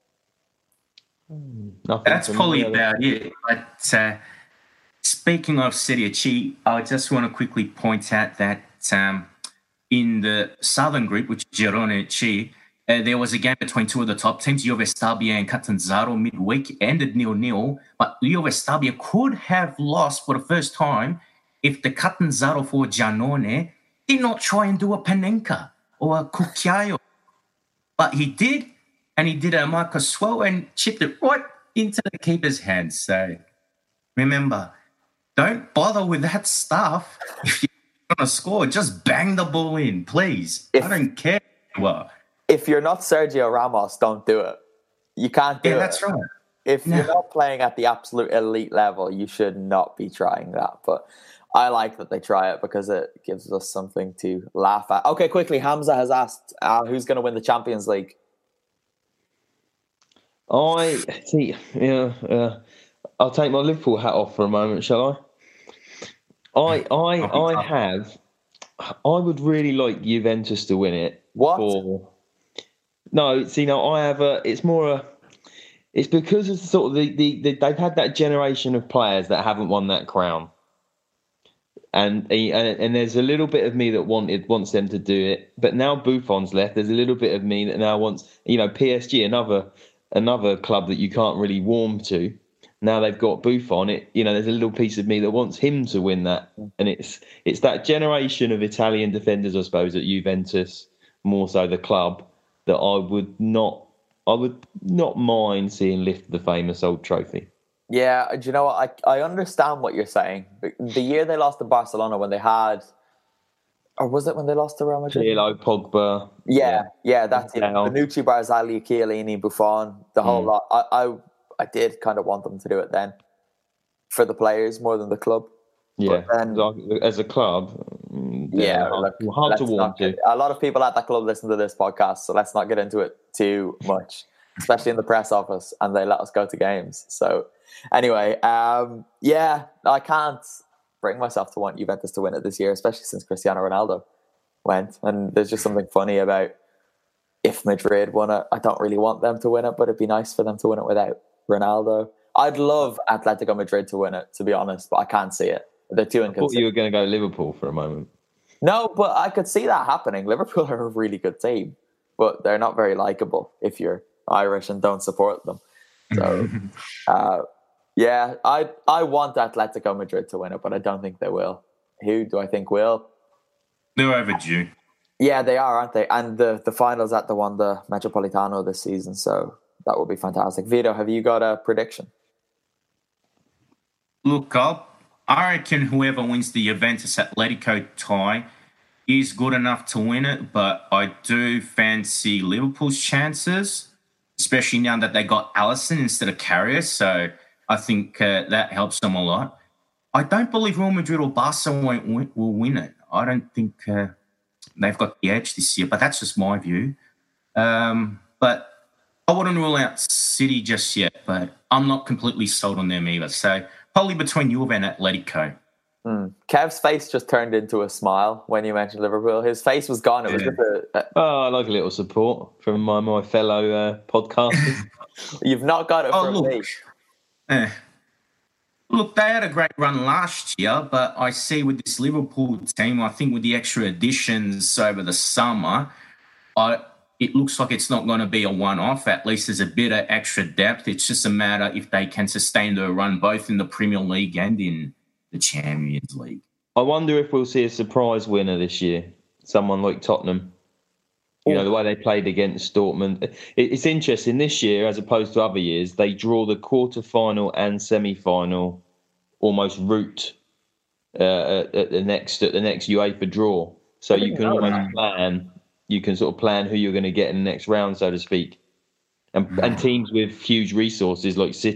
Nothing That's probably about it. But uh, speaking of Serie C, I just want to quickly point out that um, in the southern group, which is Girone C, uh, there was a game between two of the top teams, Juve Stabia and Catanzaro, midweek, ended nil-nil. But Juve Stabia could have lost for the first time if the Catanzaro for Giannone did not try and do a Panenka or a Cucchiaio. But he did. And he did a Marcus Swell and chipped it right into the keeper's hands. So remember, don't bother with that stuff. If you're going to score, just bang the ball in, please. If, I don't care who you are. If you're not Sergio Ramos, don't do it. You can't do yeah, it. That's right. If no. you're not playing at the absolute elite level, you should not be trying that. But I like that they try it because it gives us something to laugh at. Okay, quickly, Hamza has asked uh, who's going to win the Champions League. I see. Yeah, uh, I'll take my Liverpool hat off for a moment, shall I? I, I, I have. I would really like Juventus to win it. What? For, no, see, no, I have a. It's more a. It's because of sort of the, the, the they've had that generation of players that haven't won that crown, and and and there's a little bit of me that wanted wants them to do it, but now Buffon's left. There's a little bit of me that now wants, you know, P S G, another. Another club that you can't really warm to. Now they've got Buffon. It, you know, there's a little piece of me that wants him to win that, and it's it's that generation of Italian defenders, I suppose, at Juventus, more so the club, that I would not, I would not mind seeing lift the famous old trophy. Yeah, do you know what? I I understand what you're saying. The year they lost to Barcelona, when they had, or was it when they lost to Real Madrid? Pirlo, Pogba. Yeah, yeah, yeah that's it. Bonucci, Barzagli, Chiellini, Buffon, the whole mm. lot. I, I I did kind of want them to do it then for the players more than the club. Yeah, then, as a club, yeah, hard, look, hard to warm to. A lot of people at that club listen to this podcast, so let's not get into it too much, especially in the press office, and they let us go to games. So anyway, um, yeah, I can't bring myself to want Juventus to win it this year, especially since Cristiano Ronaldo went. And there's just something funny about if Madrid won it. I don't really want them to win it, but it'd be nice for them to win it without Ronaldo. I'd love Atletico Madrid to win it, to be honest, but I can't see it. They're too inconsistent. I thought you were going to go Liverpool for a moment. No, but I could see that happening. Liverpool are a really good team, but they're not very likable if you're Irish and don't support them. So, uh, yeah, I I want Atletico Madrid to win it, but I don't think they will. Who do I think will? They're overdue. Yeah, they are, aren't they? And the, the final's at the Wanda Metropolitano this season, so that will be fantastic. Vito, have you got a prediction? Look, I'll, I reckon whoever wins the Juventus Atletico tie is good enough to win it, but I do fancy Liverpool's chances, especially now that they got Alisson instead of Carrier, so I think uh, that helps them a lot. I don't believe Real Madrid or Barca won't win, will win it. I don't think uh, they've got the edge this year, but that's just my view. Um, but I wouldn't rule out City just yet, but I'm not completely sold on them either. So probably between Juve and Atletico. Mm. Kev's face just turned into a smile when you mentioned Liverpool. His face was gone. It was yeah. just a, a... Oh, I like a little support from my, my fellow uh, podcasters. You've not got it oh, from look. me. Eh. Look, they had a great run last year, but I see with this Liverpool team, I think with the extra additions over the summer, I, it looks like it's not going to be a one-off. At least there's a bit of extra depth. It's just a matter if they can sustain their run both in the Premier League and in the Champions League. I wonder if we'll see a surprise winner this year, someone like Tottenham. You know, the way they played against Dortmund. It's interesting this year, as opposed to other years, they draw the quarter-final and semi-final almost route uh, at the next at the next UEFA draw. So you can almost plan, you can sort of plan who you're going to get in the next round, so to speak. And, and teams with huge resources like City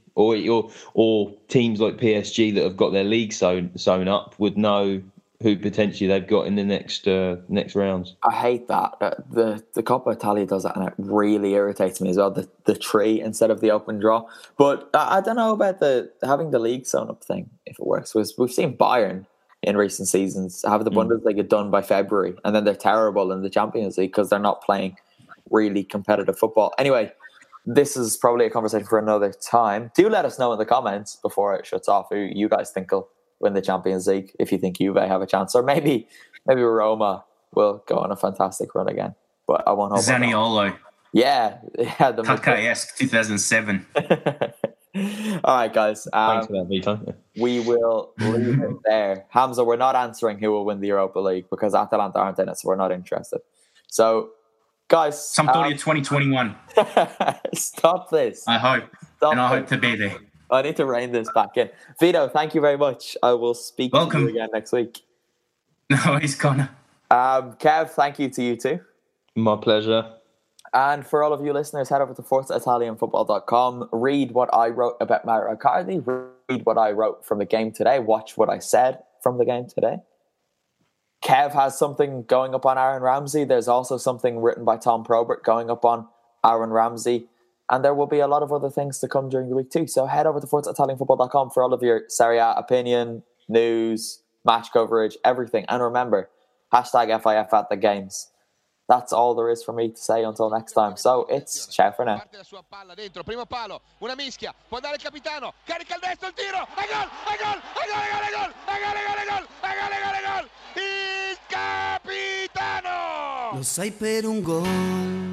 or or or teams like P S G that have got their league sewn sewn up would know who potentially they've got in the next uh, next rounds. I hate that. Uh, the the Coppa Italia does that, and it really irritates me as well. The the tree instead of the open draw. But I, I don't know about the having the league sewn up thing. If it works, we've, we've seen Bayern in recent seasons have the mm. Bundesliga done by February, and then they're terrible in the Champions League because they're not playing really competitive football. Anyway, this is probably a conversation for another time. Do let us know in the comments before it shuts off who you guys think will win the Champions League, if you think Juve have a chance, or maybe maybe Roma will go on a fantastic run again. But I won't hold Zaniolo. Yeah, yeah. The Kaka-esque two thousand seven. All right, guys. Um, Thanks for that, Vito. We will leave it there. Hamza, we're not answering who will win the Europa League because Atalanta aren't in it, so we're not interested. So, guys. Sampdoria um, twenty twenty-one. Stop this. I hope. Stop and I this. hope to be there. I need to rein this back in. Vito, thank you very much. I will speak Welcome. to you again next week. No, he's gone. Um, Kev, thank you to you too. My pleasure. And for all of you listeners, head over to forza italian football dot com. Read what I wrote about Mauro Icardi. Read what I wrote from the game today. Watch what I said from the game today. Kev has something going up on Aaron Ramsey. There's also something written by Tom Probert going up on Aaron Ramsey. And there will be a lot of other things to come during the week too. So head over to forza italian football dot com for all of your Serie A opinion, news, match coverage, everything. And remember, hashtag F I F at the games. That's all there is for me to say until next time. So it's ciao for now. Primo palo, una mischia, può andare il capitano, carica il destro, il tiro, e gol, e gol, e gol, e gol, e gol, e gol, e gol, e gol, e gol, il capitano! Lo sai per un gol,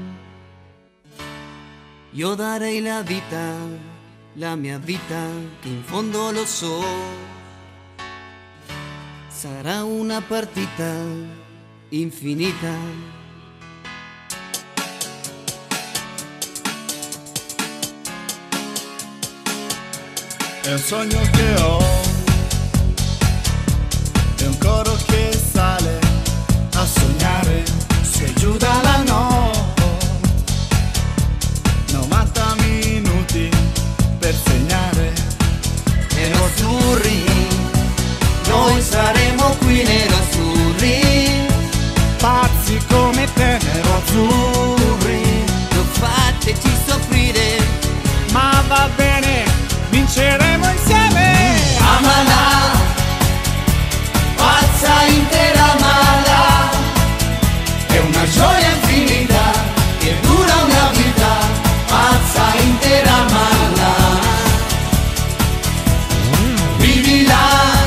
io darei la vita, la mia vita, che in fondo lo so, sarà una partita infinita. È un sogno che ho, è un coro che sale a sognare, se giù dalla notte, novanta minuti per segnare. Nerazzurri, noi saremo qui nerazzurri, pazzi come te, nerazzurri, non fateci soffrire, ma va bene, vinceremo insieme. Amala, pazza intera mala, è una gioia infinita che dura una vita, pazza intera mala. Vivila,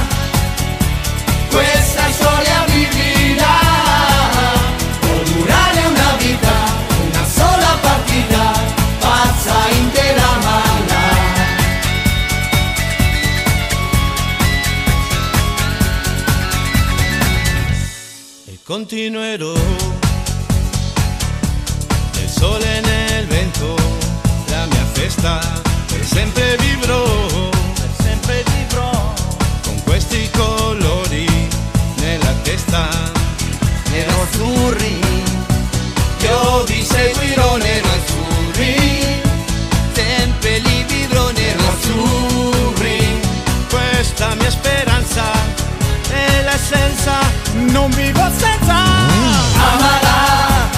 questa storia vivila, può durare una vita, una sola partita, pazza intera mala. Continuerò nel sole e nel vento, la mia festa per sempre vivrò, per sempre vivrò, con questi colori nella testa. Nerazzurri, io vi seguirò nerazzurri, sempre li vivrò nerazzurri. Questa mia speranza è l'essenza, non vivo senza. Amala,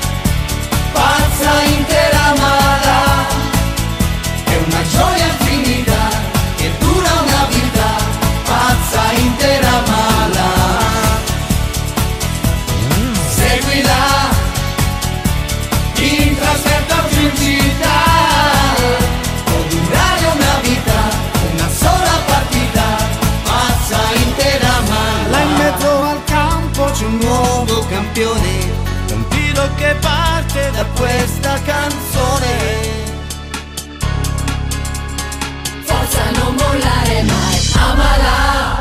pazza intera mala, è una gioia infinita che dura una vita, pazza intera mala. Seguila, in trasferta o in città, può durare una vita, una sola partita, pazza intera mala. Là in mezzo al campo c'è un nuovo campione, un tiro che parte da questa canzone. Forza non mollare mai, amala.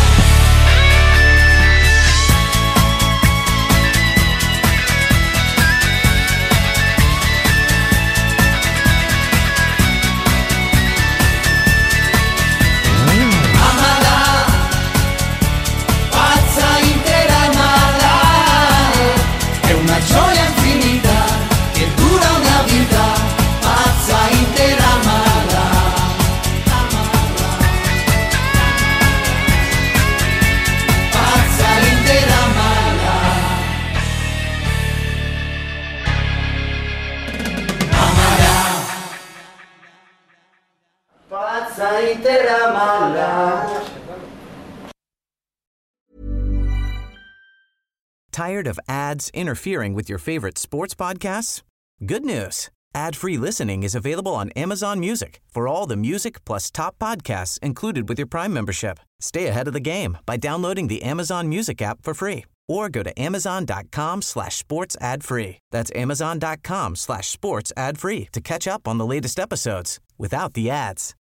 Gioia infinita che dura una vita, pazza intera mala. intera mala. Tired of ads interfering with your favorite sports podcasts? Good news. Ad-free listening is available on Amazon Music for all the music plus top podcasts included with your Prime membership. Stay ahead of the game by downloading the Amazon Music app for free or go to amazon.com slash sports ad free. That's amazon.com slash sports ad free to catch up on the latest episodes without the ads.